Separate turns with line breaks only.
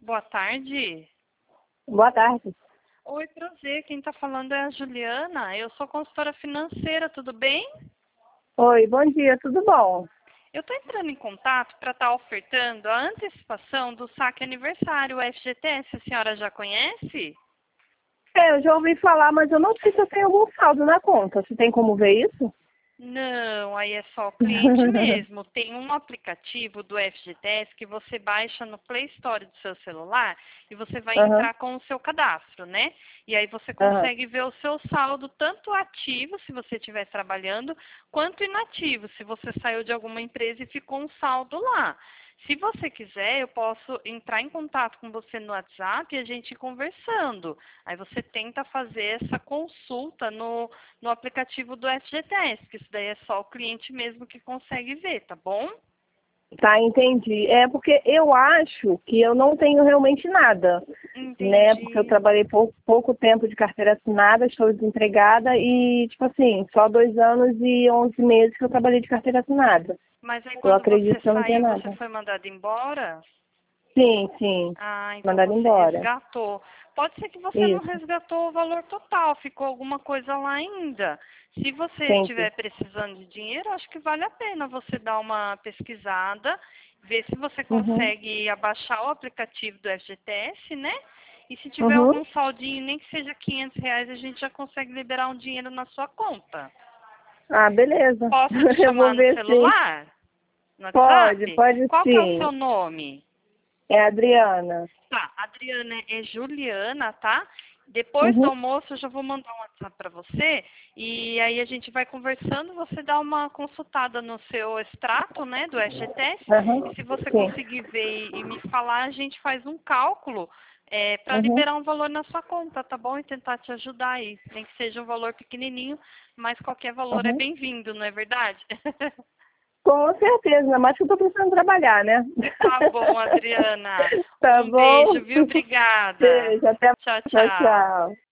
Boa tarde.
Boa tarde.
Oi, prazer. Quem está falando é a Juliana. Eu sou consultora financeira, tudo bem?
Oi, bom dia, tudo bom?
Eu estou entrando em contato para estar ofertando a antecipação do saque aniversário, o FGTS. A senhora já conhece?
Eu já ouvi falar, mas eu não sei se eu tenho algum saldo na conta. Você tem como ver isso?
Não, aí é só o cliente mesmo. Tem um aplicativo do FGTS que você baixa no Play Store do seu celular e você vai
Aham,
entrar com o seu cadastro, né? E aí você
aham.
consegue ver o seu saldo, tanto ativo, se você estiver trabalhando, quanto inativo, se você saiu de alguma empresa e ficou um saldo lá. Se você quiser, eu posso entrar em contato com você no WhatsApp e a gente ir conversando. Aí você tenta fazer essa consulta no aplicativo do FGTS, que isso daí é só o cliente mesmo que consegue ver, tá bom?
Tá, entendi. É porque eu acho que eu não tenho realmente nada, né? Porque eu
Entendi.
trabalhei pouco tempo de carteira assinada, estou desempregada e, tipo assim, só 2 anos e 11 meses que eu trabalhei de carteira assinada.
Mas aí
Eu
quando você
acredito que eu não tenho
saiu, você
nada.
foi mandado embora?
Sim, sim.
Ah, então
Mandado
você
embora.
resgatou. Pode ser que você não
Isso,
resgatou o valor total, ficou alguma coisa lá ainda. Se você
entendi.
estiver precisando de dinheiro, acho que vale a pena você dar uma pesquisada, ver se você
Uhum,
consegue abaixar o aplicativo do FGTS, né? E se tiver
uhum.
algum saldinho, nem que seja R$ 500, a gente já consegue liberar um dinheiro na sua conta.
Ah, beleza.
Posso te
Eu vou
chamar no
ver sim.
celular? No
Pode,
WhatsApp?
pode
Qual que é o
sim.
seu nome?
É a Adriana.
Tá, a Adriana é Juliana, tá? Depois do
Uhum,
almoço eu já vou mandar um WhatsApp para você e aí a gente vai conversando, você dá uma consultada no seu extrato, né, do FGTS e
aham,
se você
sim.
conseguir ver e me falar, a gente faz um cálculo para
Uhum,
liberar um valor na sua conta, tá bom? E tentar te ajudar aí, nem que seja um valor pequenininho, mas qualquer valor é
uhum.
bem-vindo, não é verdade?
Com certeza, ainda mais que eu tô precisando trabalhar, né?
Tá bom, Adriana.
Tá
Um beijo,
bom?
viu? Obrigada.
Beijo, até
Tchau,
mais. Tchau,
tchau.
tchau.